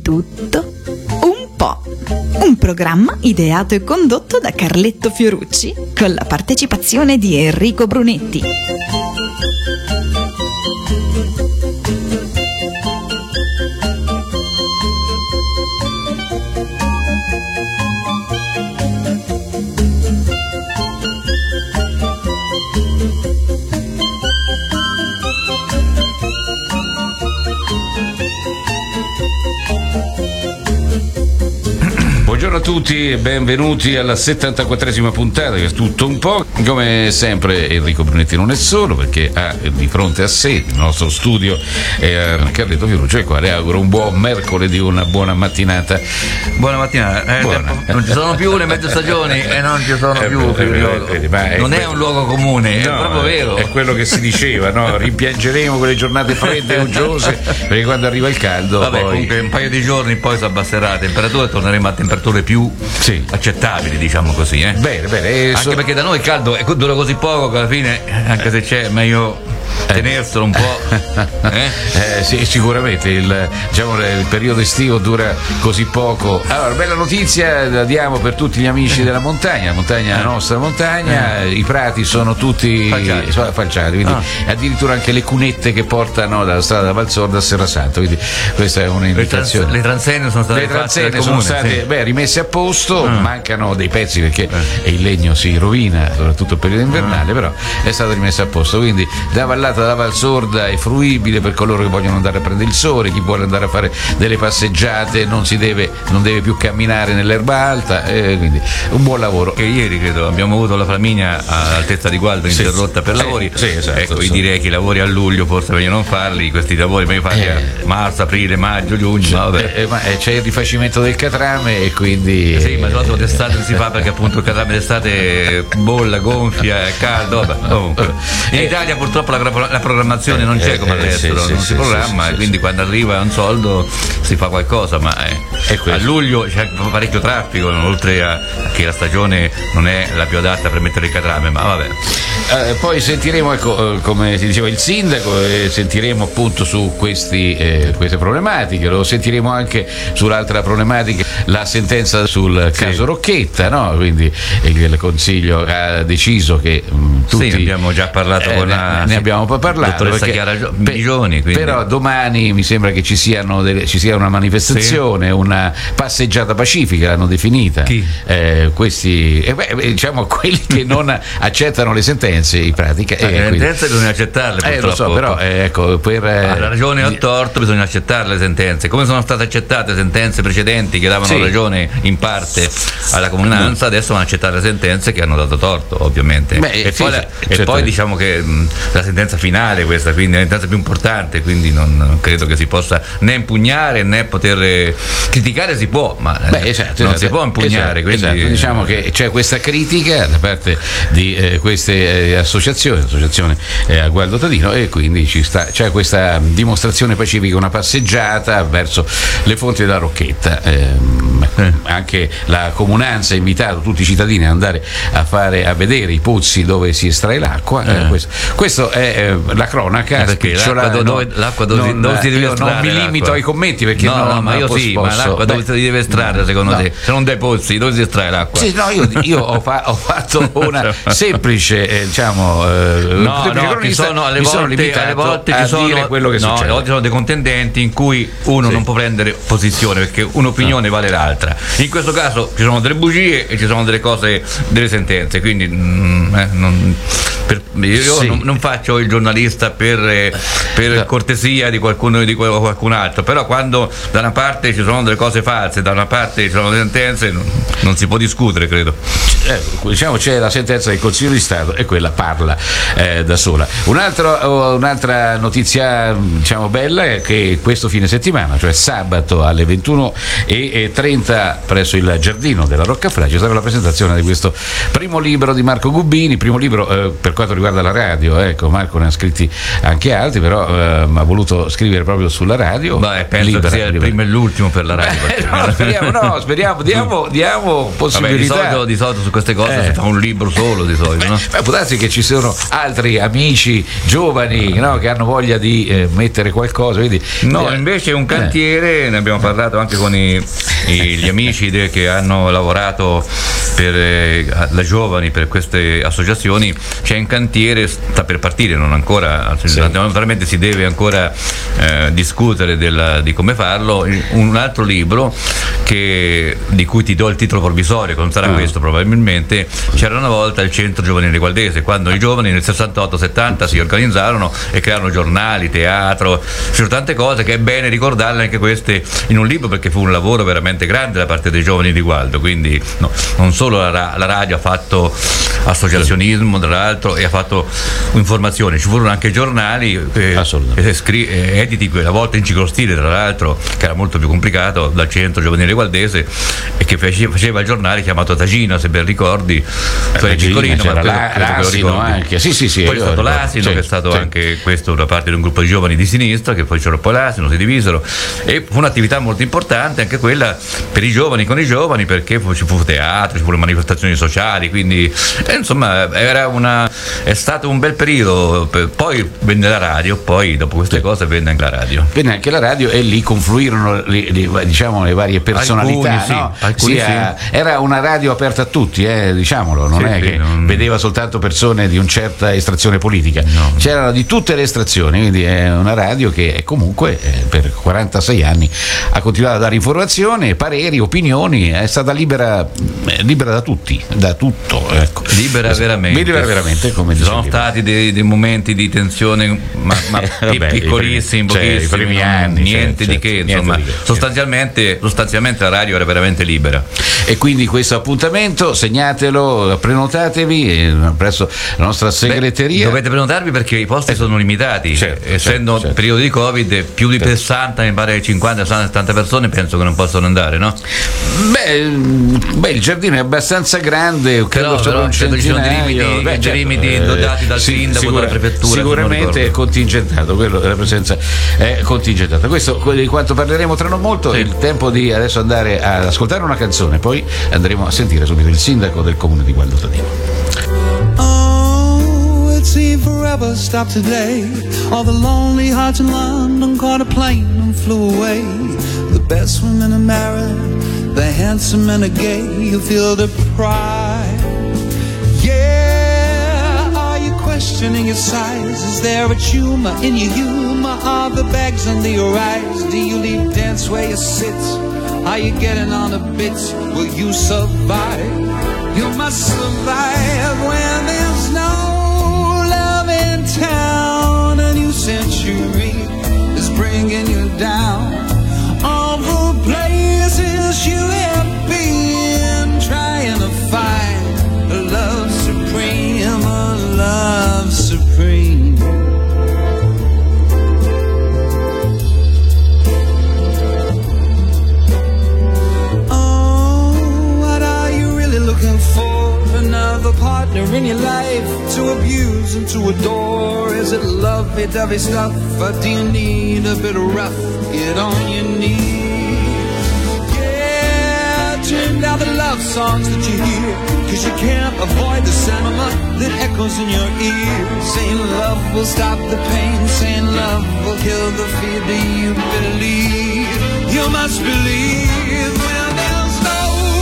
tutto un po'. Un programma ideato e condotto da Carletto Fiorucci con la partecipazione di Enrico Brunetti. Buongiorno a tutti e benvenuti alla 74esima puntata che è tutto un po'. Come sempre Enrico Brunetti non è solo, perché ha di fronte a sé il nostro studio Carletto Fiorucci, al quale auguro un buon mercoledì, una buona mattinata. Buona mattinata. Non ci sono più le mezze stagioni e non ci sono più non è un luogo comune, no, è proprio vero. È quello che si diceva, no? Rimpiangeremo quelle giornate fredde e uggiose, perché quando arriva il caldo poi... comunque un paio di giorni poi si abbasserà la temperatura e torneremo a temperature più accettabili, diciamo così, Bene. Anche perché da noi il caldo dura così poco che alla fine, anche se c'è, meglio tenerselo un po'. Sì, sicuramente il periodo estivo dura così poco. Allora, bella notizia la diamo per tutti gli amici della montagna, la nostra montagna, i prati sono tutti falciati, quindi addirittura anche le cunette che portano dalla strada da Valsorda a Serrasanto, quindi questa è un'indicazione. Le transenne sono state rimesse a posto, mancano dei pezzi perché il legno si rovina soprattutto il periodo invernale, però è stata rimessa a posto, quindi da Vallata da Valsorda è fruibile per coloro che vogliono andare a prendere il sole, chi vuole andare a fare delle passeggiate non deve più camminare nell'erba alta, quindi un buon lavoro. Che ieri credo abbiamo avuto la Flaminia all'altezza di Gualdo interrotta per lavori, ecco, io direi che i lavori a luglio forse meglio non farli, questi lavori meglio farli a marzo, aprile, maggio, giugno, ma c'è il rifacimento del catrame e quindi ma soprattutto d'estate si fa, perché appunto il catrame d'estate bolla, gonfia, è caldo, comunque. In Italia purtroppo la programmazione non c'è come all'estero, non si programma, e quindi quando arriva un soldo si fa qualcosa, ma a luglio c'è parecchio traffico, oltre a che la stagione non è la più adatta per mettere il catrame, ma vabbè. Poi sentiremo, come si diceva, il sindaco, e sentiremo appunto su queste problematiche, lo sentiremo anche sull'altra problematica, la sentenza sul caso Rocchetta, no? Quindi il Consiglio ha deciso che tutti... ne abbiamo già parlato con ne abbiamo parlato, dottoressa Chiara Bigioni, però domani mi sembra che ci sia una manifestazione, una passeggiata pacifica, l'hanno definita. Chi? Questi diciamo quelli che non accettano le sentenze in pratica. Le sentenze bisogna accettarle, purtroppo. Lo so, però ha ragione o torto, bisogna accettare le sentenze, come sono state accettate sentenze precedenti che davano ragione in parte alla comunanza, adesso vanno a accettare le sentenze che hanno dato torto, ovviamente. Poi diciamo che la sentenza finale questa, quindi è la sentenza più importante, quindi non credo che si possa né impugnare né poter criticare, si può, ma non si può impugnare, quindi diciamo che c'è questa critica da parte di queste associazioni, l'associazione a Gualdo Tadino, e quindi c'è questa dimostrazione pacifica, una passeggiata verso le fonti della Rocchetta. Anche la comunanza ha invitato tutti i cittadini ad andare a vedere i pozzi dove si estrae l'acqua. Questo è la cronaca, perché l'acqua dove si deve estrarre? Non mi limito ai commenti, perché ma l'acqua dove si deve estrarre secondo te? Se non dai pozzi, dove si estrae l'acqua? Io ho fatto una semplice ci sono alle volte ci sono quello che succede. A volte sono dei contendenti in cui uno non può prendere posizione, perché un'opinione vale l'altra. In questo caso ci sono delle bugie e ci sono delle cose, delle sentenze, quindi non faccio il giornalista per cortesia di qualcuno di qualcun altro, però quando da una parte ci sono delle cose false, da una parte ci sono delle sentenze, non si può discutere, credo. Diciamo c'è la sentenza del Consiglio di Stato e quella parla da sola. Un'altra notizia bella è che questo fine settimana, cioè sabato alle 21:30 presso il giardino della Roccafrà ci sarà la presentazione di questo primo libro di Marco Gubbini, primo libro per quanto riguarda la radio. Marco ne ha scritti anche altri, però ha voluto scrivere proprio sulla radio. Beh, penso che sia il primo e l'ultimo per la radio. Speriamo, diamo possibilità. Vabbè, di solito su queste cose si fa un libro solo di solito, no? Può darsi che ci sono altri amici giovani, no, che hanno voglia di mettere qualcosa, quindi, no, invece è un cantiere, ne abbiamo parlato anche con gli amici che hanno lavorato per la giovani, per queste associazioni. C'è un cantiere, sta per partire, non ancora, naturalmente si deve ancora discutere di come farlo. Un altro libro di cui ti do il titolo provvisorio, che non sarà questo probabilmente. C'era una volta il Centro Giovanile Gualdese, quando i giovani nel 68-70 si organizzarono e crearono giornali, teatro, c'erano tante cose che è bene ricordarle anche queste in un libro, perché fu un lavoro veramente grande da parte dei giovani di Gualdo. Quindi non solo la radio ha fatto associazionismo, tra l'altro, e ha fatto informazione, ci furono anche giornali editi a volte in ciclostile, tra l'altro, che era molto più complicato, dal Centro Giovanile Gualdese, e che faceva il giornale chiamato Tagina, se ben ricordi. Tu eri piccolino, ma l'Asino anche. Sì, poi è stato l'Asino, che è stato anche questo da parte di un gruppo di giovani di sinistra, che poi c'era poi l'Asino, si divisero, e fu un'attività molto importante anche quella per i giovani, con i giovani, perché ci fu teatro, ci furono manifestazioni sociali, quindi insomma è stato un bel periodo. Poi venne la radio, poi dopo queste cose venne anche la radio. Venne anche la radio, e lì confluirono le varie personalità. Alcuni, era una radio aperta a tutti, diciamolo, non è che vedeva soltanto persone di una certa estrazione politica, c'erano di tutte le estrazioni, quindi è una radio che comunque per 46 anni ha continuato a dare informazioni, pareri, opinioni, è stata libera da tutti, da tutto, ecco. Libera veramente, come ci sono stati dei momenti di tensione, ma piccolissimi, pochissimi, i primi anni, niente di che, insomma, sostanzialmente la radio era veramente libera. E quindi questo appuntamento segnatelo, prenotatevi presso la nostra segreteria. Dovete prenotarvi perché i posti sono limitati, essendo periodo di Covid, più di 60, mi pare 50, 60, 70 persone penso che non possono andare, no? Beh, il giardino è abbastanza grande, però ci sono dei limiti dati dal sindaco, dalla prefettura. Sicuramente è contingentato, quello della presenza è contingentata. Questo di quanto parleremo tra non molto. È il tempo di adesso andare ad ascoltare una canzone, poi andremo a sentire subito il sindaco del comune di Gualdo Tadino. It seemed forever stopped today. All the lonely hearts in London caught a plane and flew away. The best women are married, the handsome men are gay. You feel the pride. Yeah, are you questioning your size? Is there a tumor in your humor? Are the bags under your eyes? Do you leave dance where you sit? Are you getting on a bit? Will you survive? You must survive when there's no love in town. A new century is bringing you down. All the places you have been, trying to find a love supreme, a love supreme. Looking for another partner in your life to abuse and to adore. Is it lovey-dovey stuff, or do you need a bit of rough? Get on your knees. Yeah, turn down the love songs that you hear, 'cause you can't avoid the sentiment that echoes in your ears. Saying love will stop the pain, saying love will kill the fear. Do you believe? You must believe when there's no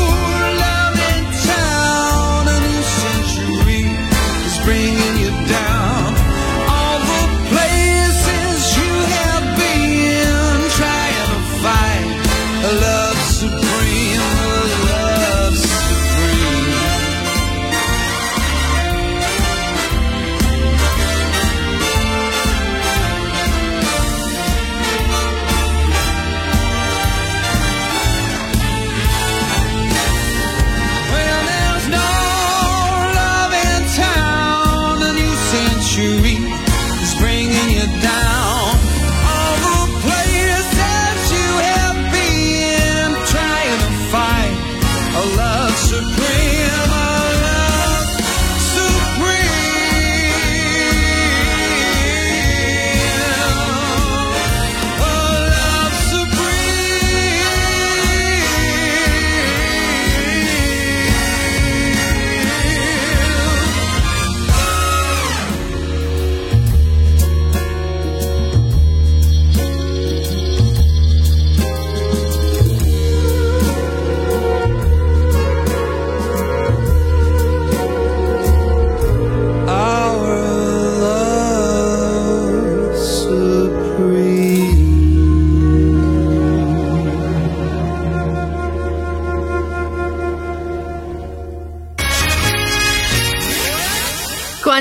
bringing you down. All the places you have been, trying to find a love supreme, a love supreme.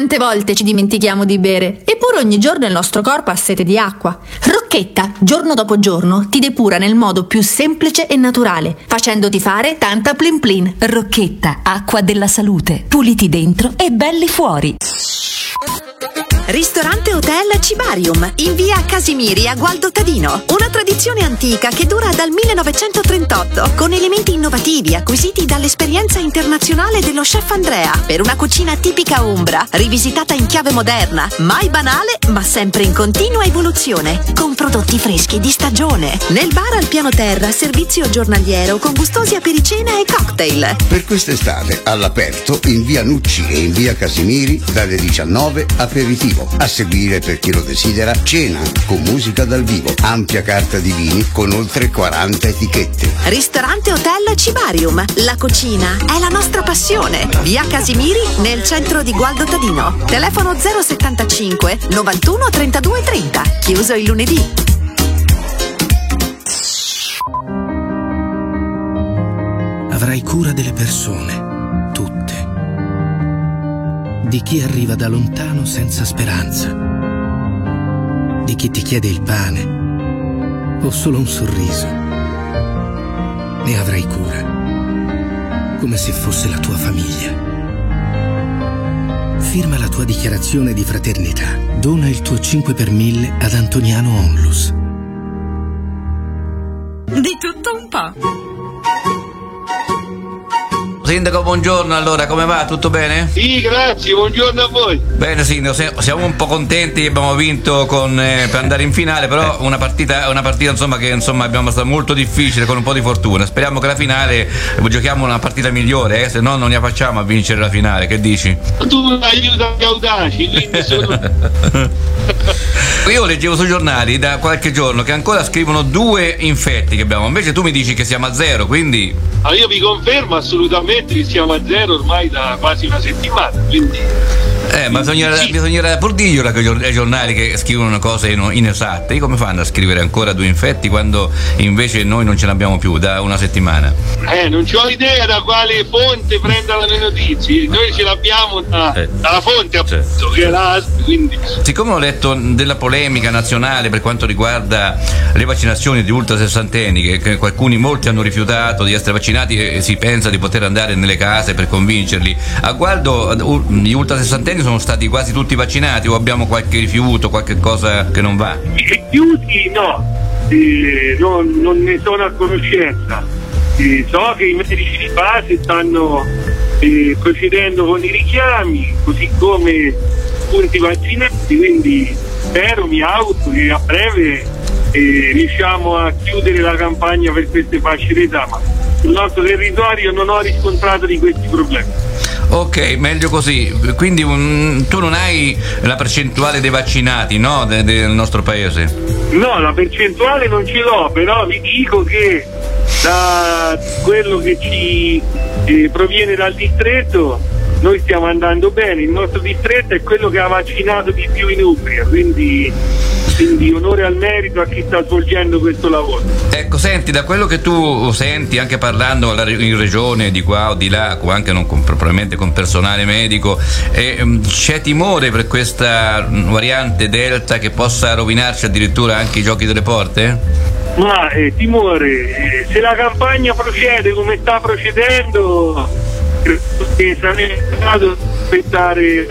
Quante volte ci dimentichiamo di bere, eppure ogni giorno il nostro corpo ha sete di acqua. Rocchetta, giorno dopo giorno, ti depura nel modo più semplice e naturale, facendoti fare tanta plin plin. Rocchetta, acqua della salute. Puliti dentro e belli fuori. Ristorante Hotel Cibarium in via Casimiri a Gualdo Tadino. Una tradizione antica che dura dal 1938 con elementi innovativi acquisiti dall'esperienza internazionale dello chef Andrea per una cucina tipica umbra, rivisitata in chiave moderna, mai banale ma sempre in continua evoluzione, con prodotti freschi di stagione. Nel bar al piano terra servizio giornaliero con gustosi apericena e cocktail. Per quest'estate all'aperto in via Nucci e in via Casimiri dalle 19 aperitivo. A seguire, per chi lo desidera, cena con musica dal vivo, ampia carta di vini con oltre 40 etichette. Ristorante Hotel Cibarium. La cucina è la nostra passione. Via Casimiri nel centro di Gualdo Tadino. Telefono 075 91 32 30. Chiuso il lunedì. Avrai cura delle persone, tutte. Di chi arriva da lontano senza speranza, di chi ti chiede il pane o solo un sorriso. Ne avrai cura, come se fosse la tua famiglia. Firma la tua dichiarazione di fraternità. Dona il tuo 5 per 1000 ad Antoniano Onlus. Di tutto un po'. Sindaco, buongiorno, allora come va? Tutto bene? Sì, grazie, buongiorno a voi. Bene Sindaco, siamo un po' contenti, abbiamo vinto per andare in finale, però una partita insomma, che abbiamo stato molto difficile, con un po' di fortuna. Speriamo che la finale giochiamo una partita migliore, se no non ne facciamo a vincere la finale, che dici? Tu aiuta Gaudaci, quindi sono... Io leggevo sui giornali da qualche giorno che ancora scrivono 2 infetti che abbiamo, invece tu mi dici che siamo a 0, quindi... Allora io vi confermo assolutamente che siamo a 0 ormai da quasi una settimana, quindi... Ma bisognerà pur dirglielo ai giornali che scrivono cose inesatte. E come fanno a scrivere ancora 2 infetti quando invece noi non ce l'abbiamo più da una settimana? Non ho idea da quale fonte prendano le notizie. Noi ce l'abbiamo dalla fonte, appunto, che è l'ASP, quindi... Siccome ho letto della polemica nazionale per quanto riguarda le vaccinazioni di ultrasessantenni, che molti hanno rifiutato di essere vaccinati e si pensa di poter andare nelle case per convincerli, a Gualdo gli ultrasessantenni sono stati quasi tutti vaccinati o abbiamo qualche rifiuto, qualche cosa che non va? Rifiuti no, non ne sono a conoscenza. So che i medici di base stanno procedendo con i richiami, così come punti vaccinati, quindi spero, mi auguro che a breve riusciamo a chiudere la campagna per queste fasce d'età, ma sul nostro territorio non ho riscontrato di questi problemi. Ok, meglio così. Quindi tu non hai la percentuale dei vaccinati, no, del nostro paese? No, la percentuale non ce l'ho, però vi dico che da quello che ci proviene dal distretto noi stiamo andando bene. Il nostro distretto è quello che ha vaccinato di più in Umbria, quindi onore al merito a chi sta svolgendo questo lavoro. Ecco, senti, da quello che tu senti anche parlando in regione di qua o di là, anche probabilmente con personale medico, c'è timore per questa variante Delta che possa rovinarci addirittura anche i giochi delle porte? Ma timore, se la campagna procede come sta procedendo, che sarebbe stato aspettare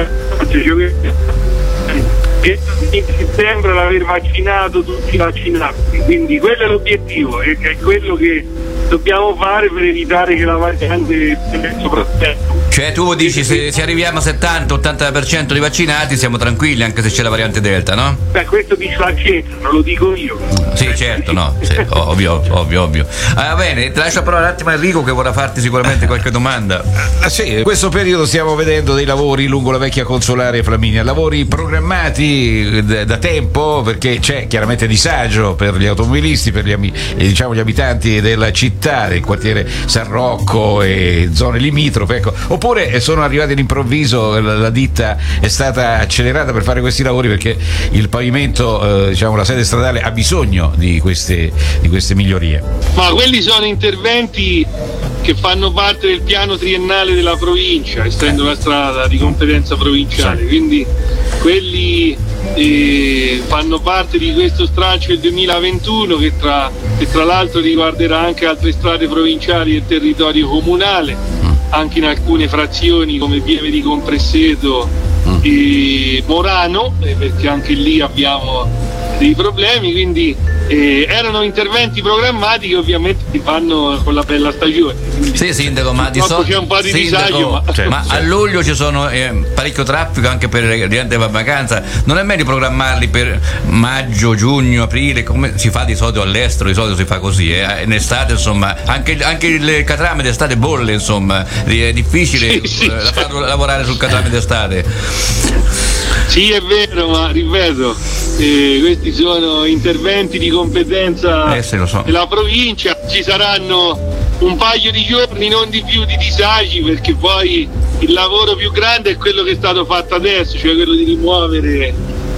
in settembre l'aver vaccinato tutti i vaccinati, quindi quello è l'obiettivo, è quello che dobbiamo fare per evitare che la variante sopravvenga. Cioè tu dici se arriviamo a 70-80% di vaccinati siamo tranquilli anche se c'è la variante Delta, no? Beh, questo dice la scienza, non lo dico io. Sì, certo, no, sì, ovvio. Va bene, ti lascio però un attimo Enrico che vorrà farti sicuramente qualche domanda. Sì, in questo periodo stiamo vedendo dei lavori lungo la vecchia consolare Flaminia, lavori programmati da tempo perché c'è chiaramente disagio per gli automobilisti, per gli abitanti della città città, del quartiere San Rocco e zone limitrofe, ecco. Oppure sono arrivati all'improvviso, la ditta è stata accelerata per fare questi lavori perché il pavimento, diciamo la sede stradale ha bisogno di queste migliorie? Ma quelli sono interventi che fanno parte del piano triennale della provincia, essendo la strada di competenza provinciale, quindi quelli fanno parte di questo stralcio del 2021 che tra l'altro riguarderà anche altre strade provinciali e territorio comunale, anche in alcune frazioni come Pieve di Compresseto e Morano, perché anche lì abbiamo dei problemi, quindi erano interventi programmati che ovviamente si fanno con la bella stagione. Sì, sindaco, ma di solito c'è un po' di disagio, ma a luglio ci sono parecchio traffico anche per la gente che va a vacanza. Non è meglio programmarli per maggio, giugno, aprile, come si fa di solito all'estero? Di solito si fa così, in estate, insomma, anche il catrame d'estate bolle, insomma, è difficile farlo lavorare sul catrame d'estate. Sì, è vero, ma ripeto, questi sono interventi di competenza della provincia. Ci saranno un paio di giorni, non di più, di disagi, perché poi il lavoro più grande è quello che è stato fatto adesso, cioè quello di rimuovere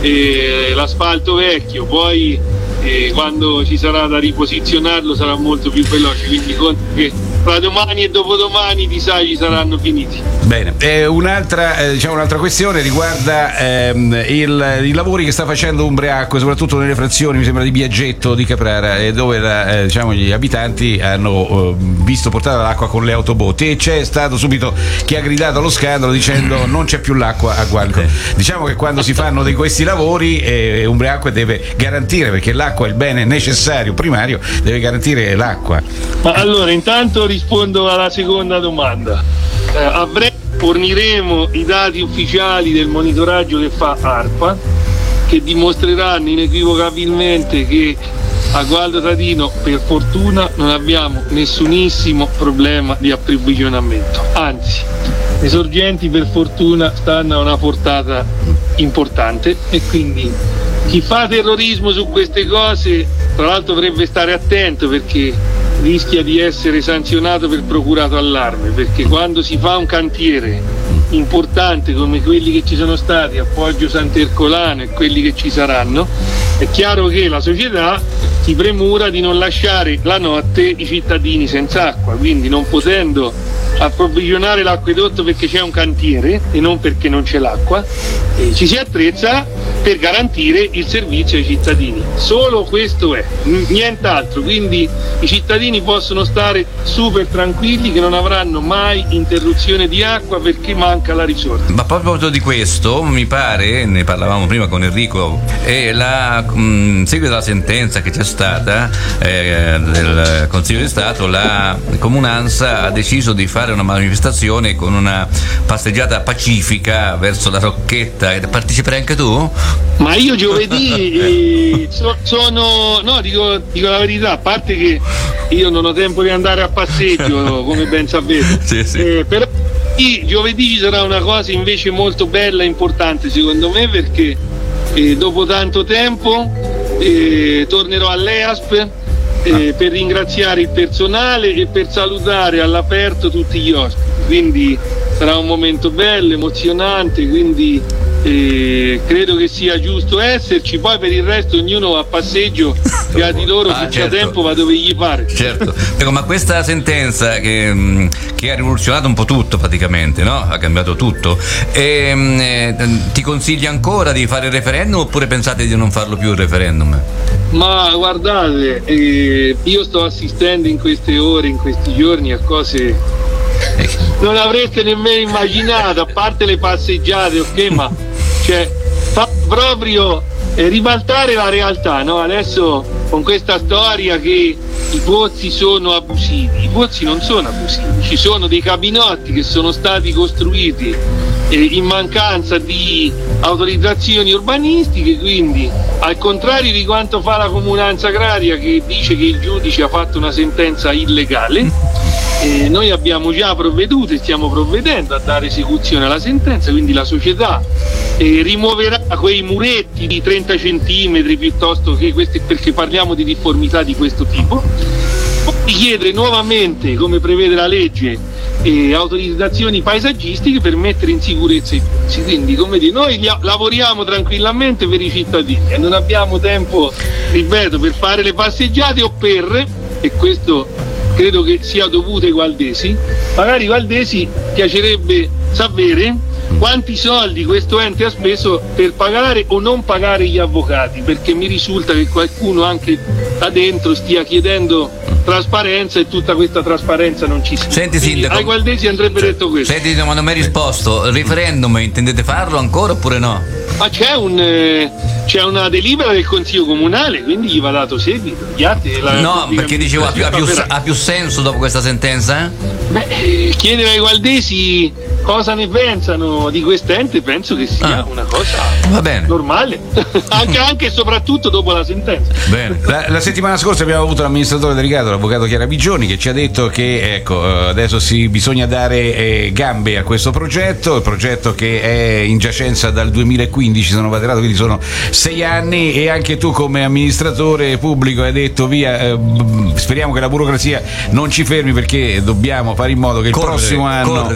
l'asfalto vecchio. Poi quando ci sarà da riposizionarlo sarà molto più veloce, quindi conto che tra domani e dopodomani i disagi saranno finiti. Bene, un'altra questione riguarda i lavori che sta facendo Umbreacque, soprattutto nelle frazioni, mi sembra, di Biaggetto, di Caprara, dove gli abitanti hanno visto portare l'acqua con le autobotti, e c'è stato subito chi ha gridato allo scandalo dicendo non c'è più l'acqua a Gualco. Diciamo che quando si fanno di questi lavori Umbreacque deve garantire, perché l'acqua è il bene necessario primario, deve garantire l'acqua. Ma allora, intanto rispondo alla seconda domanda. A breve forniremo i dati ufficiali del monitoraggio che fa ARPA, che dimostreranno inequivocabilmente che a Gualdo Tadino per fortuna non abbiamo nessunissimo problema di approvvigionamento, anzi le sorgenti per fortuna stanno a una portata importante, e quindi chi fa terrorismo su queste cose tra l'altro dovrebbe stare attento, perché rischia di essere sanzionato per procurato allarme, perché quando si fa un cantiere importante come quelli che ci sono stati a Poggio Sant'Ercolano e quelli che ci saranno, è chiaro che la società si premura di non lasciare la notte i cittadini senza acqua, quindi non potendo approvvigionare l'acquedotto perché c'è un cantiere e non perché non c'è l'acqua, ci si attrezza per garantire il servizio ai cittadini. Solo questo è, nient'altro, quindi i cittadini possono stare super tranquilli che non avranno mai interruzione di acqua perché manca la risorsa. Ma proprio di questo mi pare, ne parlavamo prima con Enrico, seguito alla sentenza che c'è stata del Consiglio di Stato, la Comunanza ha deciso di fare una manifestazione con una passeggiata pacifica verso la Rocchetta. Parteciperai anche tu? Ma io giovedì dico la verità, a parte che io non ho tempo di andare a passeggio come ben sapete, sì. Però giovedì ci sarà una cosa invece molto bella e importante secondo me, perché dopo tanto tempo tornerò all'EASP per ringraziare il personale e per salutare all'aperto tutti gli ospiti, quindi sarà un momento bello, emozionante, quindi credo che sia giusto esserci. Poi per il resto ognuno a passeggio che di loro senza tempo va dove gli pare. Certo. Ecco, ma questa sentenza che ha rivoluzionato un po' tutto praticamente, no? Ha cambiato tutto, ti consiglia ancora di fare il referendum oppure pensate di non farlo più il referendum? Ma guardate, io sto assistendo in queste ore, in questi giorni a cose non avreste nemmeno immaginato, a parte le passeggiate, ok, ma fa proprio ribaltare la realtà, no? Adesso con questa storia che i pozzi sono abusivi, i pozzi non sono abusivi, ci sono dei cabinotti che sono stati costruiti in mancanza di autorizzazioni urbanistiche, quindi al contrario di quanto fa la comunanza agraria che dice che il giudice ha fatto una sentenza illegale, noi abbiamo già provveduto e stiamo provvedendo a dare esecuzione alla sentenza, quindi la società rimuoverà quei muretti di 30 centimetri piuttosto che questi, perché parliamo di difformità di questo tipo, di chiedere nuovamente, come prevede la legge, autorizzazioni paesaggistiche per mettere in sicurezza i pozzi. Quindi, come dire, noi lavoriamo tranquillamente per i cittadini e non abbiamo tempo, ripeto, per fare le passeggiate o e questo credo che sia dovuto ai valdesi. Magari ai valdesi piacerebbe sapere quanti soldi questo ente ha speso per pagare o non pagare gli avvocati, perché mi risulta che qualcuno anche là dentro stia chiedendo trasparenza e tutta questa trasparenza non ci sia. Senti, Sindaco, ai valdesi andrebbe detto questo. Senti, ma non mi hai risposto. Il referendum intendete farlo ancora oppure no? Ma c'è una delibera del Consiglio Comunale, quindi gli va dato seguito. No, perché dicevo ha più senso dopo questa sentenza? Chiedere ai valdesi cosa ne pensano di quest'ente penso che sia una cosa normale, anche e soprattutto dopo la sentenza. Bene. La settimana scorsa abbiamo avuto l'amministratore delegato, l'avvocato Chiara Bigioni, che ci ha detto che adesso bisogna dare gambe a questo progetto, il progetto che è in giacenza dal 2015, sono baterato, quindi sono 6 anni, e anche tu come amministratore pubblico hai detto via, speriamo che la burocrazia non ci fermi, perché dobbiamo fare in modo che il prossimo anno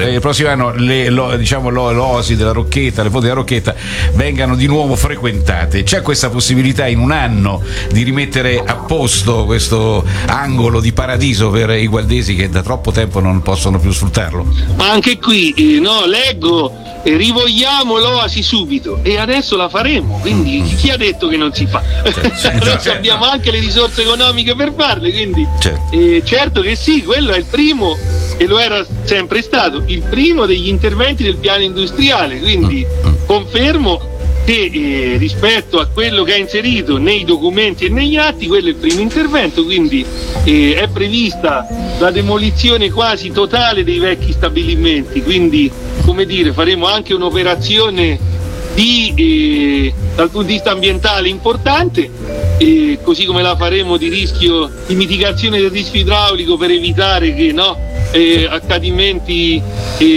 l'oasi della Rocchetta, le fonti della Rocchetta vengano di nuovo frequentate. C'è questa possibilità in un anno di rimettere a posto questo angolo di paradiso per i gualdesi che da troppo tempo non possono più sfruttarlo? Ma anche qui leggo rivogliamo l'oasi subito, e adesso la faremo, quindi chi ha detto che non si fa? Noi abbiamo anche le risorse economiche per farle, quindi certo che sì, quello è il primo, e lo era sempre stato, il primo degli interventi del piano industriale, quindi confermo che rispetto a quello che è inserito nei documenti e negli atti, quello è il primo intervento, quindi è prevista la demolizione quasi totale dei vecchi stabilimenti, quindi come dire, faremo anche un'operazione dal punto di vista ambientale importante, così come la faremo di mitigazione del rischio idraulico per evitare che accadimenti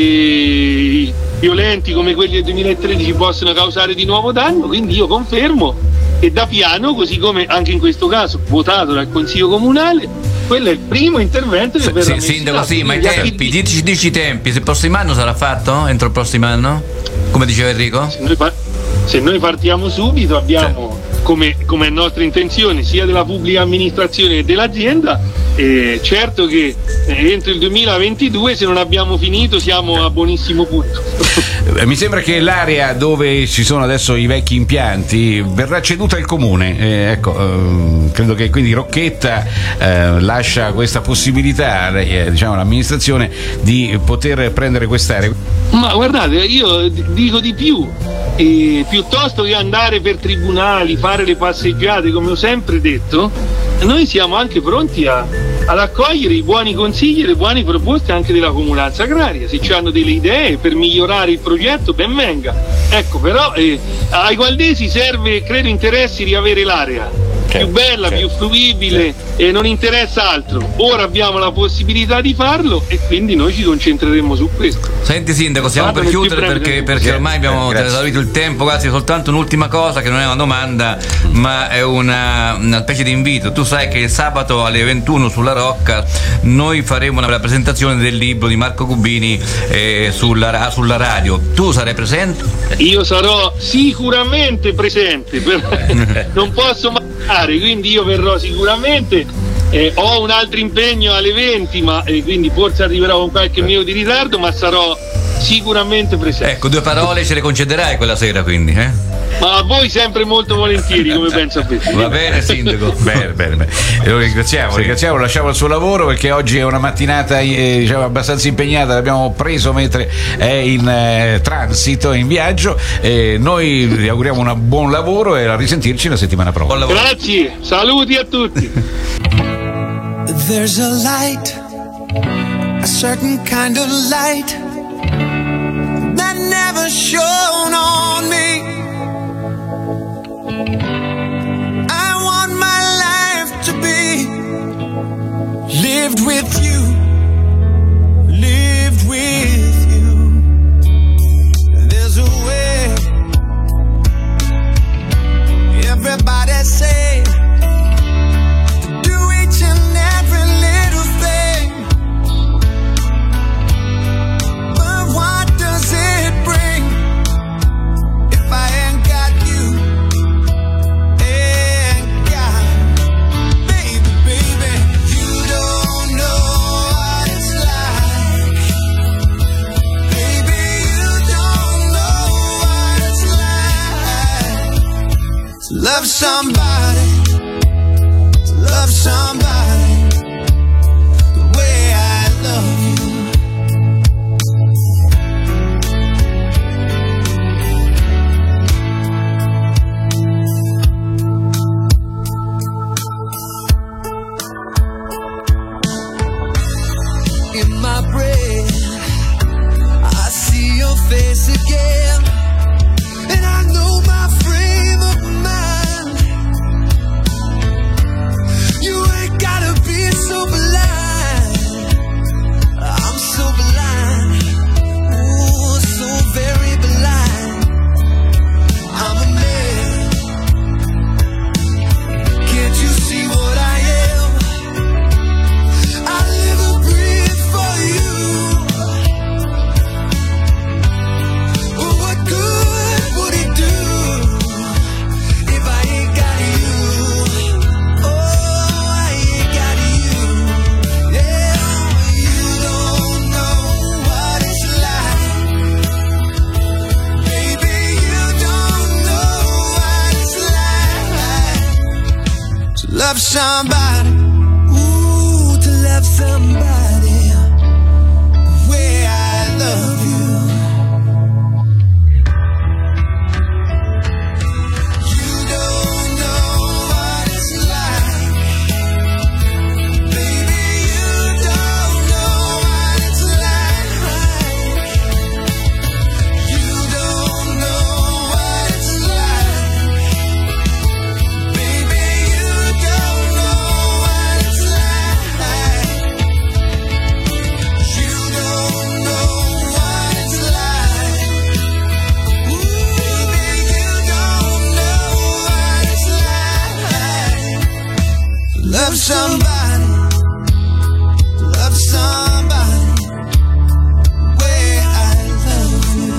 violenti come quelli del 2013 possano causare di nuovo danno. Quindi io confermo che da piano, così come anche in questo caso votato dal Consiglio Comunale, quello è il primo intervento che verrà messo. Sindaco, sì, ma i tempi, dici i tempi, se il prossimo anno sarà fatto? Entro il prossimo anno? Come diceva Enrico? Se noi partiamo subito abbiamo, come è nostra intenzione, sia della pubblica amministrazione che dell'azienda, certo che entro il 2022, se non abbiamo finito, siamo a buonissimo punto. Mi sembra che l'area dove ci sono adesso i vecchi impianti verrà ceduta al comune, credo che quindi Rocchetta lascia questa possibilità all'amministrazione di poter prendere quest'area. Ma guardate, io dico di più, piuttosto che andare per tribunali, fare le passeggiate, come ho sempre detto, noi siamo anche pronti ad accogliere i buoni consigli e le buone proposte anche della comunanza agraria. Se ci hanno delle idee per migliorare il progetto, ben venga. Però ai gualdesi interessi riavere l'area più bella, più fruibile, e non interessa altro. Ora abbiamo la possibilità di farlo e quindi noi ci concentreremo su questo. Senti Sindaco, stiamo per chiudere perché ormai abbiamo esaurito il tempo. Grazie, soltanto un'ultima cosa che non è una domanda ma è una specie di invito. Tu sai che sabato alle 21 sulla Rocca noi faremo una presentazione del libro di Marco Cubini sulla radio. Tu sarai presente? Io sarò sicuramente presente, non posso mancare, quindi io verrò sicuramente. Ho un altro impegno alle 20, ma quindi forse arriverò con qualche minuto di ritardo, ma sarò sicuramente presente. Ecco, 2 parole ce le concederai quella sera, quindi, Ma a voi sempre molto volentieri, come penso a te. Va bene, Sindaco. Bene. Lo ringraziamo, lasciamo il suo lavoro, perché oggi è una mattinata abbastanza impegnata, l'abbiamo preso mentre è in transito, in viaggio. Noi vi auguriamo un buon lavoro e a risentirci la settimana prossima. Grazie, saluti a tutti. There's a light, a certain kind of light that never shone on me. I want my life to be lived with you, lived with you. There's a way, everybody say, do each and every somebody, to love somebody the way I love you. In my brain, I see your face again, and I know my frame of mind. You ain't gotta be so blind. I'm so blind, ooh, so very blind. I'm a man. Can't you see what I am? I live and breathe for you. Well, what good would it do if I ain't got you? Oh, I ain't got you. Yeah, you don't know what it's like. Baby, you don't know what it's like to love somebody. Ooh, to love somebody the way I love you. You don't know what it's like. Baby, you don't know what it's like. You don't know what it's like. Baby, you don't know what it's like. You don't know what it's like. Ooh, baby, you don't know what it's like. Love somebody, love somebody the way I love you.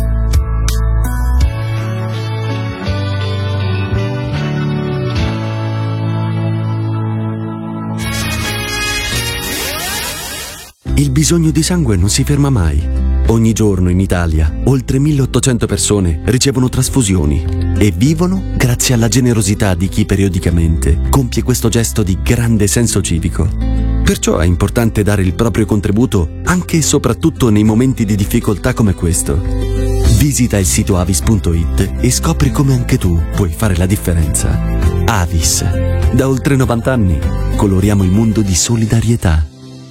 Il bisogno di sangue non si ferma mai. Ogni giorno in Italia oltre 1800 persone ricevono trasfusioni e vivono grazie alla generosità di chi periodicamente compie questo gesto di grande senso civico. Perciò è importante dare il proprio contributo anche e soprattutto nei momenti di difficoltà come questo. Visita il sito avis.it e scopri come anche tu puoi fare la differenza. Avis. Da oltre 90 anni coloriamo il mondo di solidarietà.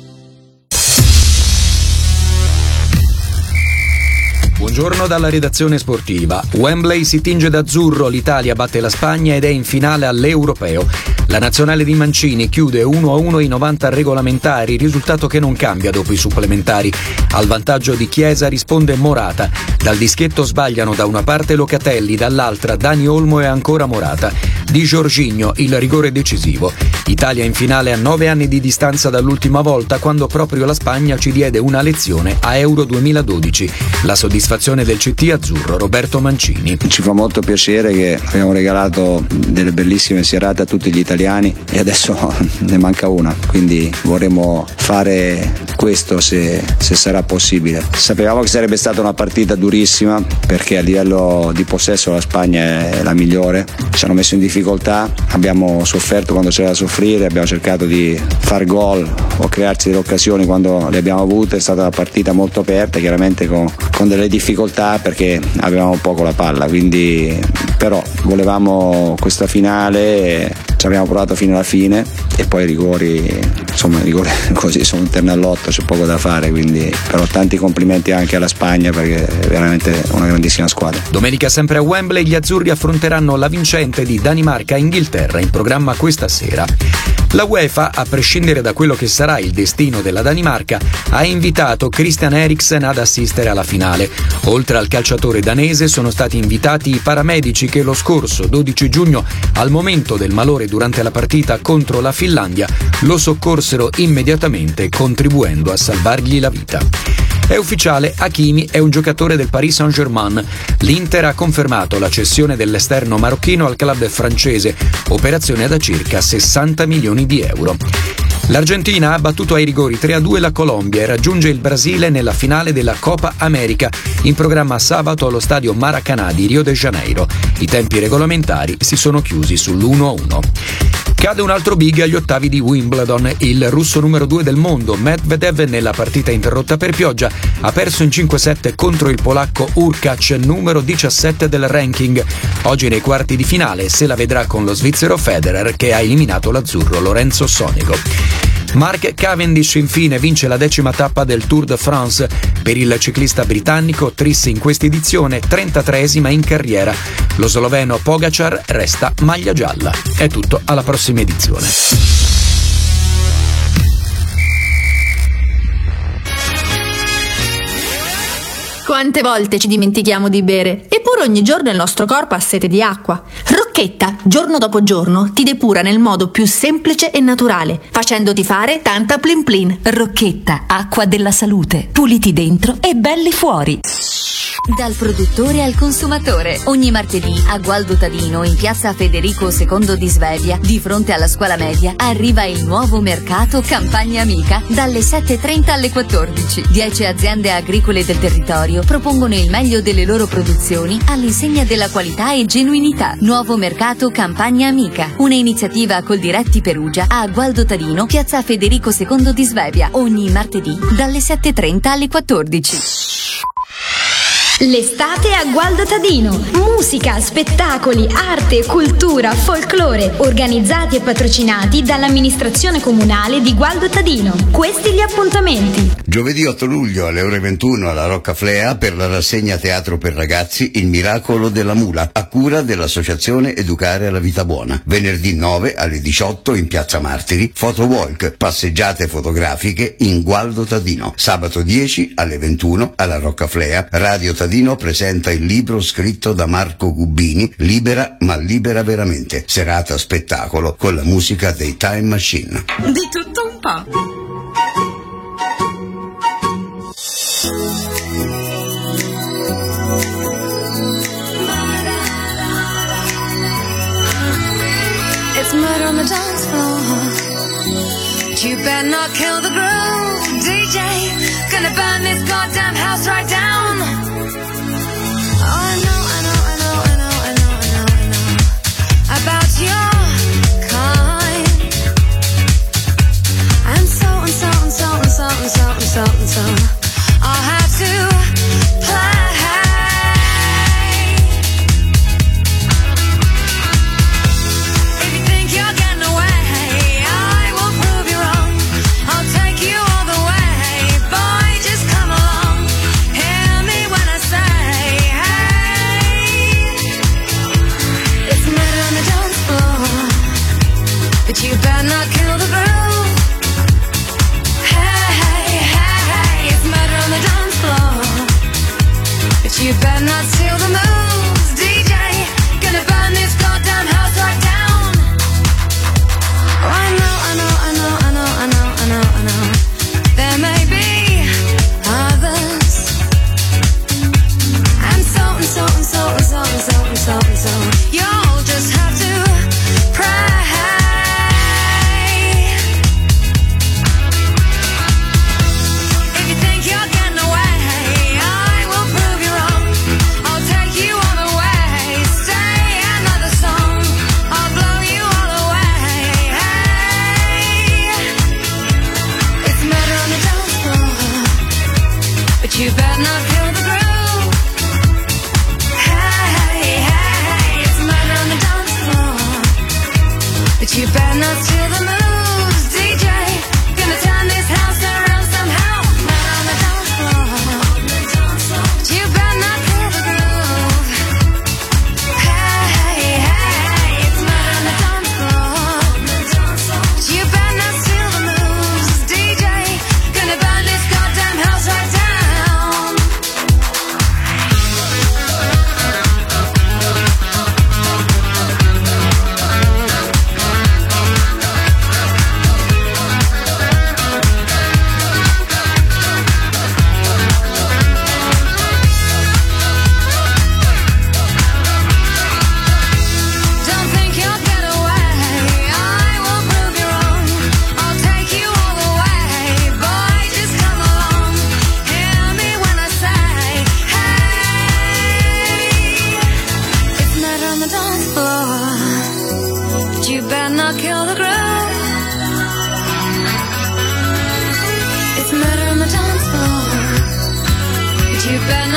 Buongiorno dalla redazione sportiva. Wembley si tinge d'azzurro, l'Italia batte la Spagna ed è in finale all'Europeo. La nazionale di Mancini chiude 1-1 i 90 regolamentari, risultato che non cambia dopo i supplementari. Al vantaggio di Chiesa risponde Morata. Dal dischetto sbagliano da una parte Locatelli, dall'altra Dani Olmo e ancora Morata. Di Jorginho il rigore decisivo. Italia in finale a 9 anni di distanza dall'ultima volta, quando proprio la Spagna ci diede una lezione a Euro 2012. La soddisfazione del CT azzurro, Roberto Mancini. Ci fa molto piacere che abbiamo regalato delle bellissime serate a tutti gli italiani e adesso ne manca una, quindi vorremmo fare questo se sarà possibile. Sapevamo che sarebbe stata una partita durissima perché a livello di possesso la Spagna è la migliore. Ci hanno messo in difficoltà, abbiamo sofferto quando c'era da soffrire, abbiamo cercato di far gol o crearci delle occasioni quando le abbiamo avute. È stata una partita molto aperta, chiaramente con delle difficoltà perché avevamo poco la palla, quindi però volevamo questa finale, ci abbiamo provato fino alla fine e poi i rigori così sono interni all'otto, c'è poco da fare, quindi però tanti complimenti anche alla Spagna perché è veramente una grandissima squadra. Domenica sempre a Wembley gli azzurri affronteranno la vincente di Danimarca-Inghilterra, in programma questa sera. La UEFA, a prescindere da quello che sarà il destino della Danimarca, ha invitato Christian Eriksen ad assistere alla finale. Oltre al calciatore danese sono stati invitati i paramedici che lo scorso 12 giugno, al momento del malore durante la partita contro la Finlandia, lo soccorsero immediatamente, contribuendo a salvargli la vita. È ufficiale, Hakimi è un giocatore del Paris Saint-Germain. L'Inter ha confermato la cessione dell'esterno marocchino al club francese, operazione da circa 60 milioni di euro. L'Argentina ha battuto ai rigori 3-2 la Colombia e raggiunge il Brasile nella finale della Copa America, in programma sabato allo stadio Maracanã di Rio de Janeiro. I tempi regolamentari si sono chiusi sull'1-1. Cade un altro big agli ottavi di Wimbledon. Il russo numero 2 del mondo, Medvedev, nella partita interrotta per pioggia, ha perso in 5-7 contro il polacco Urkac, numero 17 del ranking. Oggi nei quarti di finale se la vedrà con lo svizzero Federer, che ha eliminato l'azzurro Lorenzo Sonego. Mark Cavendish infine vince la 10ª tappa del Tour de France. Per il ciclista britannico, triste in quest'edizione, 33esima in carriera. Lo sloveno Pogačar resta maglia gialla. È tutto, alla prossima edizione. Quante volte ci dimentichiamo di bere, eppure ogni giorno il nostro corpo ha sete di acqua. Rocchetta, giorno dopo giorno, ti depura nel modo più semplice e naturale, facendoti fare tanta plin plin. Rocchetta, acqua della salute. Puliti dentro e belli fuori. Dal produttore al consumatore. Ogni martedì a Gualdo Tadino, in piazza Federico II di Svevia, di fronte alla scuola media, arriva il nuovo mercato Campagna Amica dalle 7:30 alle 14. 10 aziende agricole del territorio propongono il meglio delle loro produzioni all'insegna della qualità e genuinità. Nuovo mercato Campagna Amica, una iniziativa col Diretti Perugia a Gualdo Tadino, piazza Federico II di Svevia, ogni martedì dalle 7:30 alle 14. L'estate a Gualdo Tadino. Musica, spettacoli, arte, cultura, folklore, organizzati e patrocinati dall'amministrazione comunale di Gualdo Tadino. Questi gli appuntamenti. Giovedì 8 luglio alle ore 21 alla Roccaflea per la rassegna teatro per ragazzi Il miracolo della mula, a cura dell'associazione Educare alla Vita Buona. Venerdì 9 alle 18 in Piazza Martiri, photowalk, passeggiate fotografiche in Gualdo Tadino. Sabato 10 alle 21 alla Roccaflea, Radio Tadino presenta il libro scritto da Marco Gubbini, Libera ma libera veramente. Serata spettacolo con la musica dei Time Machine. Di tutto un po'. It's murder on the dance floor. You better not kill the groove, DJ. Gonna burn this goddamn house right down. Oh, I know about your kind. And so I'll have to play. You better not kill the groove. Hey, it's murder on the dance floor. But you better not steal the moves, DJ. Gonna burn this goddamn house right down. Oh, I know. There may be others. And so. You'll just have to pray. You better not kill the groove. Hey, it's murder on the dance floor. But you better not steal the moves, DJ. Gonna turn this house around somehow. Murder on the dance floor. But you better not kill the groove. Hey, it's murder on the dance floor. But you better not steal the moves, DJ. Gonna burn this goddamn house right down.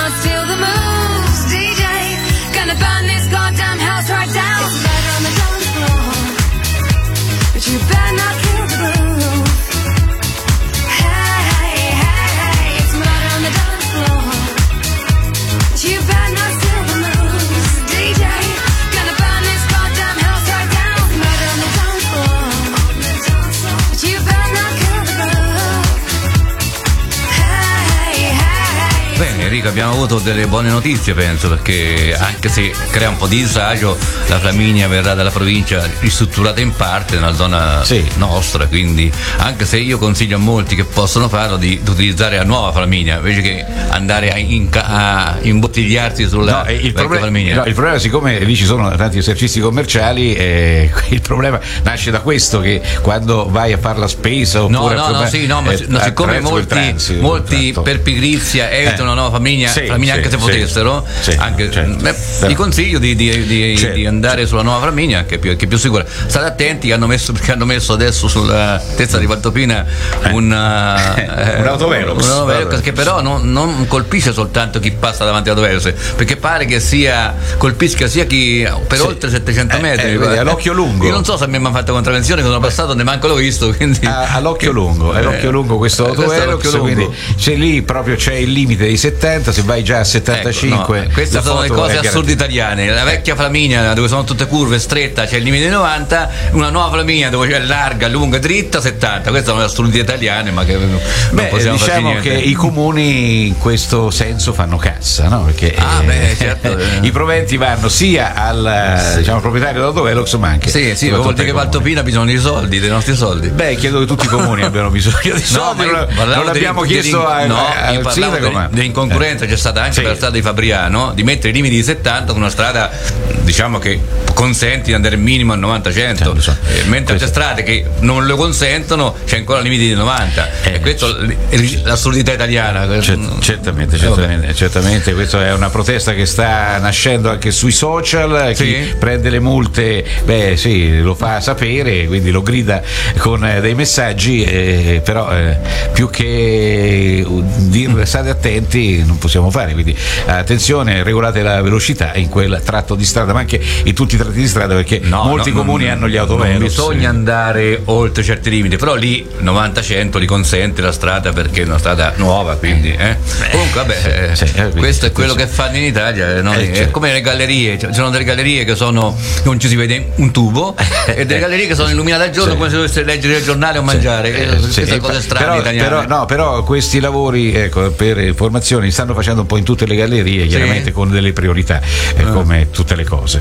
not steal the moves, DJ. Gonna burn this goddamn house right down. It's murder on the dance floor, but you better not kill the groove. Hey, hey, hey, it's murder on the dance floor, but you better not steal the moves, DJ. Gonna burn this goddamn house right down. It's murder on the dance floor, but you better not kill the groove. Hey, hey. Bene Enrico, abbiamo avuto delle buone notizie, penso, perché anche se crea un po' di disagio, la Flaminia verrà dalla provincia ristrutturata in parte nella zona nostra, quindi anche se io consiglio a molti che possono farlo di utilizzare la nuova Flaminia invece che andare a imbottigliarsi sulla vecchia Flaminia. No, il problema, siccome lì ci sono tanti esercizi commerciali, il problema nasce da questo, che quando vai a fare la spesa oppure siccome molti per pigrizia evitano una nuova Flaminia anche se potessero, vi consiglio di andare sulla nuova Flaminia, che è più sicura. State attenti, perché hanno messo adesso sulla testa di Valtopina un autovelox che però non colpisce soltanto chi passa davanti all'autovelox, perché pare che colpisca sia chi per oltre 700 metri, all'occhio lungo. Io non so se mi hanno fatto contravvenzione, che sono passato neanche l'ho visto, quindi all'occhio lungo, questo autovelox, quindi c'è il limite di 70, se vai già a 75. Queste sono le cose assurde italiane. La vecchia Flaminia, dove sono tutte curve, stretta, c'è il limite di 90, una nuova Flaminia dove c'è larga, lunga e dritta 70. Queste sono le assurdità italiane, ma che non possiamo fare diciamo che i comuni in questo senso fanno cassa, no? Perché i proventi vanno sia al proprietario dell'autovelox, ma anche vuol dire che Valtopina ha bisogno di soldi, dei nostri soldi. Credo che tutti i comuni abbiano bisogno di soldi. Non l'abbiamo chiesto al sindaco, dell'inconcurenza c'è stata anche per la strada di Fabriano, di mettere i limiti di 70 con una strada, diciamo, che consente di andare minimo a 90-100, mentre c'è strade che non lo consentono, c'è ancora limiti di 90, e questo è l'assurdità italiana. Certamente questa è una protesta che sta nascendo anche sui social. Chi prende le multe lo fa sapere, quindi lo grida con dei messaggi, però più che dire state attenti non possiamo fare, quindi attenzione, regolate la velocità in quel tratto di strada, ma anche in tutti i tratti di strada, perché molti comuni hanno gli autovelox. Non bisogna andare oltre certi limiti, però lì 90-100 li consente la strada, perché è una strada nuova, quindi comunque questo è quello che fanno in Italia, no? È come le gallerie, ci sono delle gallerie che non ci si vede un tubo e delle gallerie che sono illuminate al giorno come se dovesse leggere il giornale o mangiare, queste cose strane italiane. Però questi lavori, per informazioni, stanno facendo un po' in tutte le gallerie, chiaramente con delle priorità, come tutte le cose.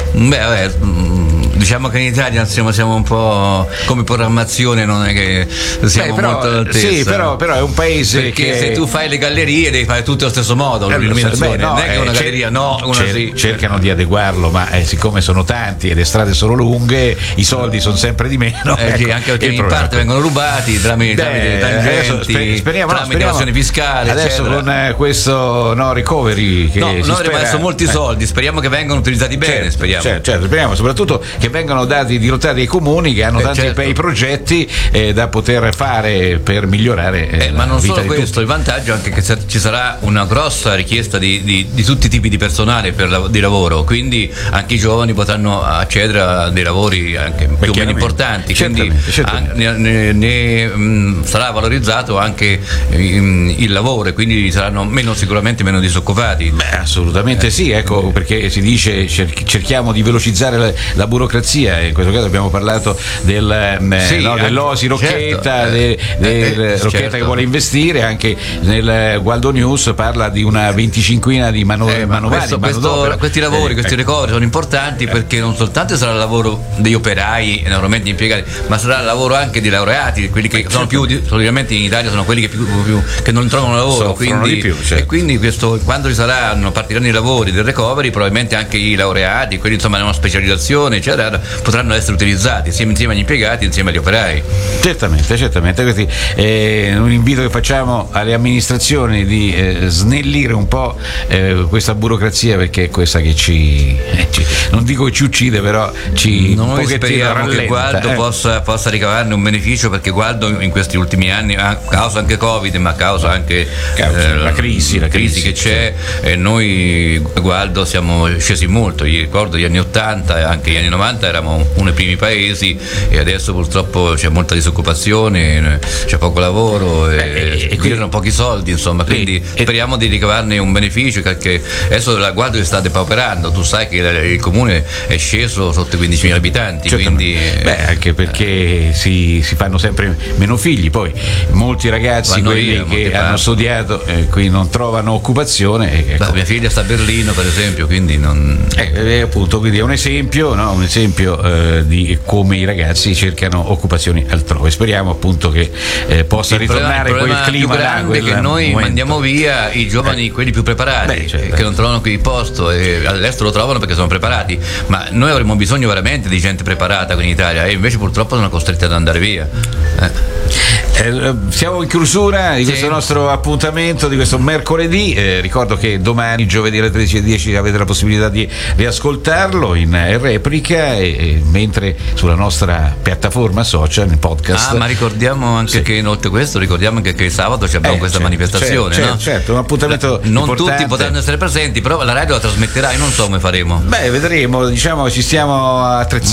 Diciamo che in Italia siamo un po' come programmazione, non è che siamo molto all'altezza. Però è un paese perché se tu fai le gallerie devi fare tutto allo stesso modo, l'illuminazione non è che una galleria cercano di adeguarlo, ma siccome sono tanti e le strade sono lunghe, i soldi sono sempre di meno, anche perché in parte vengono rubati tramite tangenti, speriamo evasione fiscale adesso, con questo recovery che noi abbiamo messo molti soldi, speriamo che vengano utilizzati bene, speriamo soprattutto che vengano dirottati ai comuni che hanno tanti bei progetti da poter fare per migliorare ma non vita solo di questo, tutti. il vantaggio è anche che ci sarà una grossa richiesta di tutti i tipi di personale di lavoro, quindi anche i giovani potranno accedere a dei lavori anche più o meno importanti, quindi sarà valorizzato anche il lavoro, e quindi saranno sicuramente meno disoccupati. Assolutamente sì, perché si dice cerchiamo di velocizzare la burocrazia, in questo caso abbiamo parlato dell'Osi Rocchetta, Rocchetta che vuole investire, anche nel Gualdo News parla di una 25ina di manovali. Questi lavori, questi recovery sono importanti perché non soltanto sarà il lavoro degli operai naturalmente impiegati, ma sarà il lavoro anche di laureati, quelli che sono più solitamente in Italia sono quelli che non trovano lavoro, e quindi questo, quando ci partiranno i lavori del recovery, probabilmente anche i laureati, quelli insomma hanno una specializzazione eccetera, potranno essere utilizzati sia insieme agli impiegati insieme agli operai. Certamente. Quindi, un invito che facciamo alle amministrazioni di snellire un po' questa burocrazia, perché è questa che non dico che ci uccide, però noi speriamo che Gualdo possa ricavarne un beneficio, perché Gualdo in questi ultimi anni, a causa anche Covid, ma a causa anche la crisi che c'è, noi Gualdo siamo scesi molto. Io ricordo gli anni 80 e anche gli anni 90 eravamo uno dei primi paesi, e adesso purtroppo c'è molta disoccupazione, c'è poco lavoro e girano pochi soldi, insomma, quindi speriamo di ricavarne un beneficio, perché adesso la Gualdo si sta depauperando. Tu sai che il comune è sceso sotto i 15.000 abitanti, quindi anche perché si fanno sempre meno figli, poi molti ragazzi che hanno studiato qui non trovano occupazione. Mia figlia sta a Berlino, per esempio, quindi appunto, quindi è un esempio di come i ragazzi cercano occupazioni altrove. Speriamo appunto che possa ritornare quel clima là, che noi mandiamo via i giovani, quelli più preparati, che non trovano qui il posto, e all'estero lo trovano perché sono preparati, ma noi avremmo bisogno veramente di gente preparata qui in Italia, e invece purtroppo sono costretti ad andare via. Siamo in chiusura di questo nostro appuntamento di questo mercoledì. Ricordo che domani, giovedì alle 13:10, avete la possibilità di riascoltarlo in replica, mentre sulla nostra piattaforma social, nel podcast. Ma ricordiamo anche che inoltre questo, che sabato abbiamo questa manifestazione, certo, un appuntamento non importante. Tutti potranno essere presenti, però la radio la trasmetterà, e non so come faremo. Vedremo, ci stiamo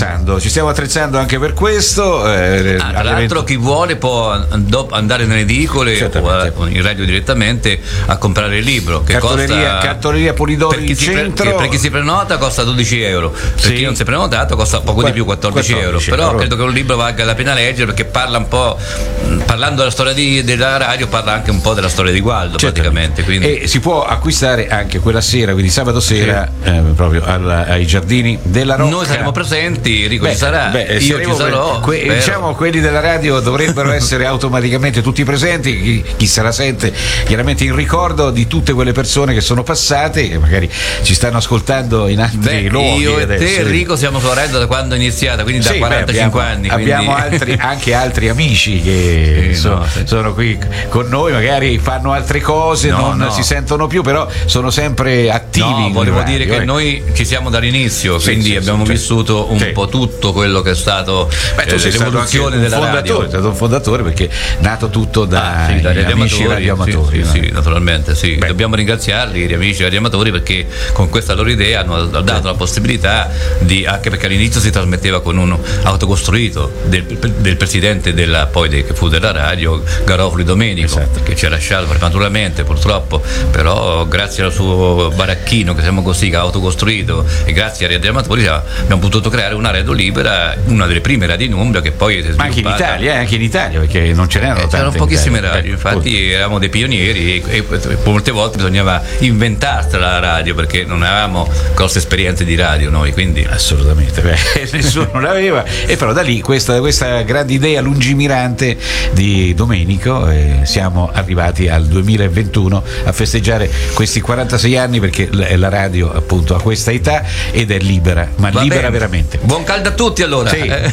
attrezzando anche per questo. Tra l'altro, chi vuole può andare nelle edicole o in radio direttamente a comprare il libro, che Cartoleria Polidori in centro. Per chi si prenota costa 12 euro, per chi non si è prenotato costa poco di più, 14 euro. Però credo che un libro valga la pena leggere, perché parla un po', parlando della storia della radio, parla anche un po' della storia di Gualdo, praticamente. Quindi. E si può acquistare anche quella sera, quindi sabato sera, proprio ai Giardini della Rocca. Noi saremo presenti, Enrico ci sarà, io ci sarò. Diciamo, quelli della radio dovrebbero essere automaticamente tutti presenti, chi se la sente chiaramente in ricordo di tutte quelle persone che sono passate, che magari ci stanno ascoltando in altri luoghi. Io adesso. e te, Enrico, siamo sulla radio da quando è iniziata, quindi da 45 anni. Abbiamo anche altri amici che sono qui con noi, magari fanno altre cose, non si sentono più, però sono sempre attivi. Volevo dire che noi ci siamo dall'inizio, quindi abbiamo vissuto un po' tutto quello che è stato l'evoluzione della radio. È stato un fondatore, perché è nato tutto dagli amici radioamatori. Sì, naturalmente sì. Dobbiamo ringraziarli, gli amici radioamatori, perché con questa loro idea hanno dato la possibilità anche perché all'inizio si trasmetteva con un autocostruito del presidente che fu della radio, Garofoli Domenico, che ci ha lasciato prematuramente, purtroppo, però grazie al suo baracchino, che siamo così, che ha autocostruito, e grazie ai radioamatori abbiamo potuto creare una radio libera, una delle prime radio in Umbria, che poi si è sviluppata. Anche in Italia, perché non ce n'erano tante. C'erano pochissime radio, infatti eravamo dei pionieri, e molte volte bisognava inventarsela la radio, perché non avevamo grosse esperienze di radio noi, quindi assolutamente nessuno l'aveva, e però da lì questa grande idea lungimirante di Domenico, siamo arrivati al 2021 a festeggiare questi 46 anni, perché la radio appunto ha questa età ed è libera, ma libera veramente. Buon caldo a tutti, allora.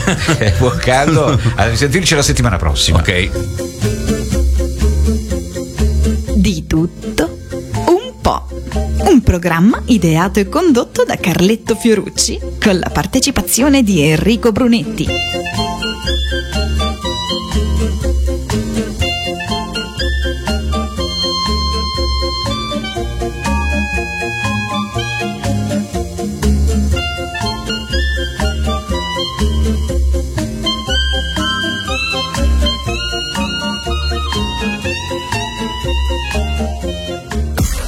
Buon caldo, a risentirci la settimana prossima. Ok. Di tutto un po'. Un programma ideato e condotto da Carletto Fiorucci, con la partecipazione di Enrico Brunetti.